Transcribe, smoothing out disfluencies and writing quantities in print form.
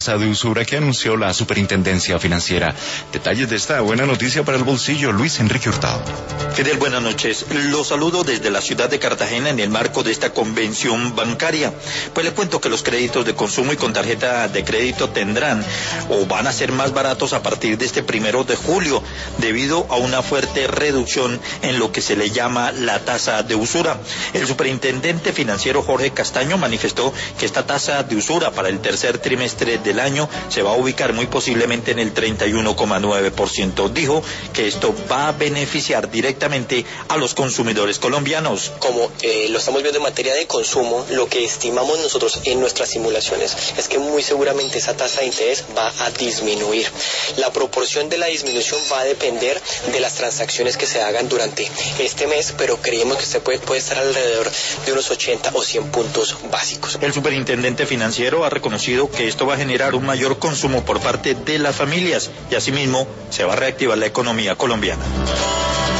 de usura que anunció la Superintendencia Financiera. Detalles de esta buena noticia para el bolsillo, Luis Enrique Hurtado. Fidel, buenas noches. Los saludo desde la ciudad de Cartagena en el marco de esta convención bancaria. Pues le cuento que los créditos de consumo y con tarjeta de crédito tendrán o van a ser más baratos a partir de este 1 de julio, debido a una fuerte reducción en lo que se le llama la tasa de usura. El superintendente financiero Jorge Castaño manifestó que esta tasa de usura para el tercer trimestre del año se va a ubicar muy posiblemente en el 31,9%. Dijo que esto va a beneficiar directamente a los consumidores colombianos. Como lo estamos viendo en materia de consumo, lo que estimamos nosotros en nuestras simulaciones es que muy seguramente esa tasa de interés va a disminuir. La proporción de la disminución va a depender de las transacciones que se hagan durante este mes, pero creemos que se puede estar alrededor de unos 80 o 100 puntos básicos. El superintendente financiero ha reconocido que esto va a generar un mayor consumo por parte de las familias y asimismo se va a reactivar la economía colombiana.